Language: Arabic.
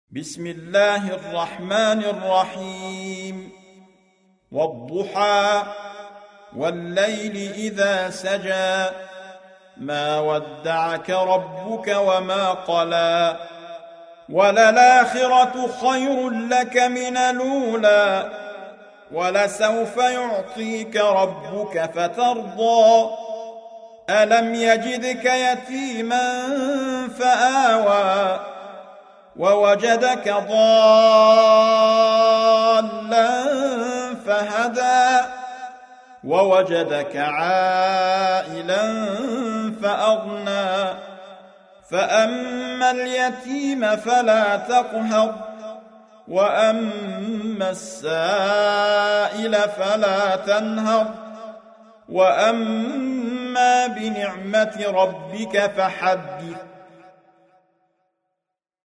بسم الله الرحمن الرحيم والضحى والليل إذا سجى ما ودعك ربك وما قلى وللآخرة خير لك من الأولى ولسوف يعطيك ربك فترضى ألم يجدك يتيما فآوى ووجدك ضالا فهدى ووجدك عائلا فأغنى فأما اليتيم فلا تقهر وأما السائل فلا تنهر وأما بنعمة ربك فحدث